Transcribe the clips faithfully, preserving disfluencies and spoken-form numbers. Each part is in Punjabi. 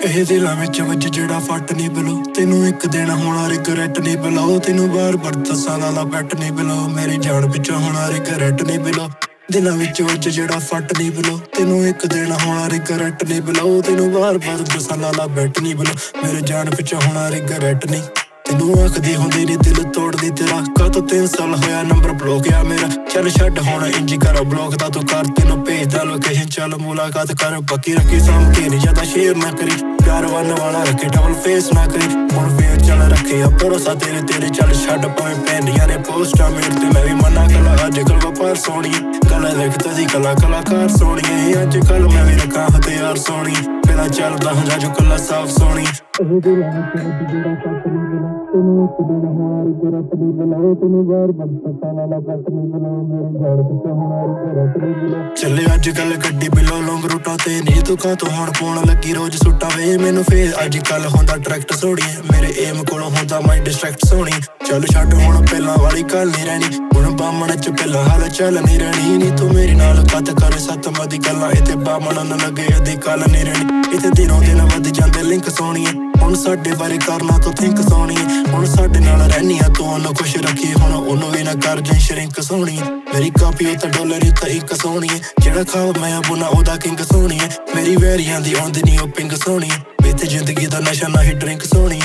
ਇਹ ਦਿਲਾਂ ਵਿੱਚ ਵੱਜ ਜਿਹੜਾ ਫੱਟ ਨਹੀਂ ਬਿਲੋ ਤੈਨੂੰ ਇੱਕ ਦਿਨ ਹੋਣਾ ਰਿਗਰੈਟ ਨਹੀਂ ਬਿਲੋ ਤੈਨੂੰ ਬਾਰ ਬਾਰ ਦਸਾਂ ਲਾਲਾ ਬੈਟ ਨਹੀਂ ਬਿਲੋ ਮੇਰੀ ਜਾਨ ਪਿੱਛੋਂ ਹੋਣਾ ਰਿਗਰੈਟ ਨਹੀਂ ਬਿਲੋ ਦਿਲਾਂ ਵਿੱਚ ਵੱਜ ਜਿਹੜਾ ਫੱਟ ਨਹੀਂ ਬਿਲੋ ਤੈਨੂੰ ਇੱਕ ਦਿਨ ਹੋਣਾ ਰਿਗਰੈਟ ਨਹੀਂ ਬਿਲੋ ਤੈਨੂੰ ਬਾਰ ਬਾਰ ਦਸਾਂ ਲਾਲਾ ਬੈਟ ਨਹੀਂ ਬਿਲੋ ਮੇਰੇ ਜਾਨ ਪਿੱਛੋਂ ਹੋਣਾ ਰਿਗਰੈਟ ਨਹੀਂ ਤੈਨੂੰ ਆਖਦੀ ਹੁੰਦੀ ਨੀ ਦਿਲ ਤੋੜਦੀ ਤੇਰਾ ਕਾਤੋਂ ਤਿੰਨ ਸਾਲ ਹੋਇਆ ਨੰਬਰ ਬਲੌਕ ਆ ਮੇਰਾ ਚੱਲ ਛੱਡ ਹੁਣ ਇੰਜੀ ਕਰ ਬਲੌਕ ਦਾ ਤੂੰ ਕਰ ਤੈਨੂੰ ਭੇਜਦਾ ਲੋਕੇਸ਼ਨ ਚੱਲ ਮੁਲਾਕਾਤ ਕਰ ਪੱਕੀ ਰੱਖੀ ਸਾਂਭ ਕੇ ਨੀ ਜ਼ਿਆਦਾ ਸ਼ੇਅਰ ਨਾ ਕਰੀ ਪਿਆਰ ਵੰਨ ਵਾਲਾ ਰੱਖੇ ਡਬਲ ਫੇਸ ਨਾ ਕਰੀ ਹੁਣ ਫੇਰ ਚੱਲ ਰੱਖੇ ਆ ਭਰੋਸਾ ਤੇਰੇ ਤੇਰੇ ਚੱਲ ਛੱਡ ਭਾਵੇਂ ਪੈਂਦੀਆਂ ਨੇ ਪੋਸਟਾਂ ਮੇਰ ਤੇ ਮੈਂ ਵੀ ਮਨਾ ਕਲਾ ਅੱਜ ਕੱਲ ਵਪਾਰ ਸੋਹਣੀ ਕਲਾ ਦੇਖਦਾ ਸੀ ਕਲਾ ਕਲਾਕਾਰ ਸੋਹਣੀ ਅੱਜ ਕੱਲ ਮੈਂ ਵੀ ਰੱਖਾਂ ਹਥਿਆਰ ਸੋਹਣੀ ਪਹਿਲਾਂ ਚੱਲਦਾ ਹੁੰਦਾ ਜੋ ਕੱਲਾ ਸਾਫ ਸੋਹਣੀ ਇਹ ਦਿਲਾਂ ਵਿੱਚ ਜਿਹੜਾ ਫੱਟ ਨਹੀਂ ਬਿਲੋ ਤੈਨੂੰ ਇੱਕ ਦਿਨ ਹੋਣਾ ਰਿਗਰੈਟ ਨਹੀਂ ਬਿਲੋ ਤੈਨੂੰ ਬਾਰ ਬਾਰ ਦਸਾਂ ਲਾਲਾ ਬੈਟ ਨਹੀਂ ਬਿਲੋ ਮੇਰੇ ਜਾਨ ਪਿੱਛੋਂ ਹੋਣਾ ਰਿਗਰੈਟ ਨਹੀਂ ਬਿਲੋ ਚੱਲੇ ਅੱਜ ਕੱਲ ਗੱਡੀ ਬਿਲੋ ਲੌਂਗ ਰੂਟਾਂ ਤੇ ਨੀ ਤੂੰ ਕਾਹਤੋਂ ਹੁਣ ਪਾਉਣ ਲੱਗੀ ਰੋਜ਼ ਸੁੱਟਾਂ ਵੇ ਮੈਨੂੰ ਫੇਰ ਅੱਜ ਕੱਲ ਹੁੰਦਾ ਡਾਇਰੈਕਟ ਸੋਹਣੀ ਮੇਰੇ ਏਮ ਕੋਲੋਂ ਹੁੰਦਾ ਮਾਈਂਡ ਡਿਸਟਰੈਕਟ ਸੋਹਣੀ ਚੱਲ ਛੱਡ ਹੁਣ ਪਹਿਲਾਂ ਵਾਲੀ ਗੱਲ ਨਹੀਂ ਰਹਿਣੀ ਹੁਣ ਬਾਮਣ ਚ ਪਹਿਲਾਂ ਹਾਲ ਚੱਲ ਨਹੀਂ ਰਹਿਣੀ ਨੀ ਤੂੰ ਮੇਰੇ ਨਾਲ ਕੱਤ ਕਰ ਸੱਤਵਾਂ ਦੀ ਗੱਲਾਂ ਇੱਥੇ ਬਾਮਣ ਨੂੰ ਲੱਗੇ ਅਦੀ ਕੱਲ ਨਹੀਂ ਰਹਿਣੀ ਇੱਥੇ ਦਿਨੋਂ ਦਿਨ ਵੱਧ ਜਾਂਦੇ ਲਿੰਕ ਸੋਹਣੀਏ ਹੁਣ ਸਾਡੇ ਬਾਰੇ ਕਰਨਾ ਤੂੰ ਥਿੰਕ ਸੋਹਣੀਏ ਹੁਣ ਸਾਡੇ ਨਾਲ ਰਹਿਨੀ ਆ ਤੂੰ ਉਹਨੂੰ ਖੁਸ਼ ਰੱਖੀ ਹੁਣ ਉਹਨੂੰ ਵੀ ਨਾ ਕਰ ਜਾਈ ਸ਼ਰਿੰਕ ਸੋਹਣੀਏ ਮੇਰੀ ਕਾਪੀ ਉੱਤੇ ਡਾਲਰ ਉੱਤੇ ਇੱਕ ਸੋਹਣੀਏ ਜਿਹੜਾ ਖਾਬ ਮੈਂ ਬੁਨਾ ਉਹਦਾ ਕਿੰਗ ਸੋਹਣੀਏ ਮੇਰੀ ਵੈਰੀਆਂ ਦੀ ਆਉਂਦੀ ਨੀ ਉਹ ਪਿੰਗ ਸੋਹਣੀਏ ਇੱਥੇ ਜ਼ਿੰਦਗੀ ਦਾ ਨਸ਼ਾ ਨਾ ਹੀ ਡਰਿੰਕ ਸੋਹਣੀਏ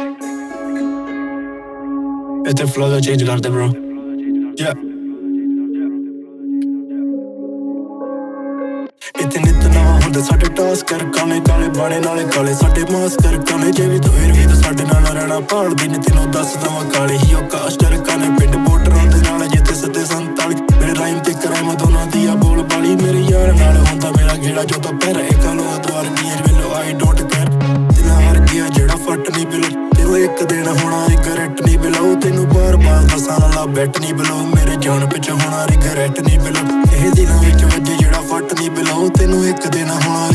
ਇੱਥੇ ਫਲੋ ਦਾ ਚੇਂਜ ਕਰਦੇ ਬ్రో ਯਾ ਇੱਥੇ ਨਿੱਤ ਨਵਾਂ ਹੁੰਦਾ ਸਾਡੇ ਟਾਸਕ ਕਰ ਕਾਲੇ ਕਾਲੇ ਬਾਣੇ ਨਾਲੇ ਕਾਲੇ ਸਾਡੇ ਮਾਸ ਕਰ ਕਾਲੇ ਜੇ ਵੀ ਤੂੰ ਫਿਰ ਵੀ ਤੂੰ ਸਾਡੇ ਨਾਲ ਰਹਿਣਾ ਭਾਲਦੀ ਨੇ ਤੈਨੂੰ ਦੱਸ ਦਵਾਂ ਕਾਲੇ ਹੀ ਉਹ ਕਾਸਟਰ ਕਾਲੇ ਪਿੰਡ ਬੋਟਰਾਂ ਦੇ ਨਾਲ ਜਿੱਥੇ ਸੱਤੇ ਸੰਤਾਲੀ ਮੇਰੇ ਰਾਈਮ ਤੇ ਕਰਾਮ ਦੋਨਾਂ ਦੀ ਆ ਬੋਲ ਬਾਲੀ ਮੇਰੇ ਯਾਰ ਨਾਲ ਹੁੰਦਾ ਮੇਰਾ ਗੇੜਾ ਜੋ ਤਾਂ ਪੈਰ ਇੱਕ ਲੋ ਦਵਾਰ ਗੀਰ ਵੇਲੋ ਆਈ ਡੋਂਟ ਕੇਅਰ ਦਿਲਾਂ ਹਰ ਗਿਆ ਜਿਹੜਾ ਫੱਟ ਨਹੀਂ ਬਿਲੋ ਤੈਨੂੰ ਇੱਕ ਦਿਨ ਹੋਣਾ ਰਿਗਰੈਟ ਨਹੀਂ ਬਿਲੋ ਤੈਨੂੰ ਬਾਰ ਬਾਰ ਦਸਾਂ ਲਾਲਾ ਬੈਟ ਨਹੀਂ ਬਿਲੋ ਮੇਰੇ ਜਾਨ ਪਿੱਛੋਂ ਹੋਣਾ ਰਿਗਰੈਟ ਨਹੀਂ ਬਿਲੋ ਇਹ ਦਿਲਾਂ ਵਿੱਚ ਵੱਜੇ ਜਿਹੜਾ ਫੱਟ ਨਹੀਂ ਬਿਲੋ ਤੈਨੂੰ ਇੱਕ ਦਿਨ ਹੋਣਾ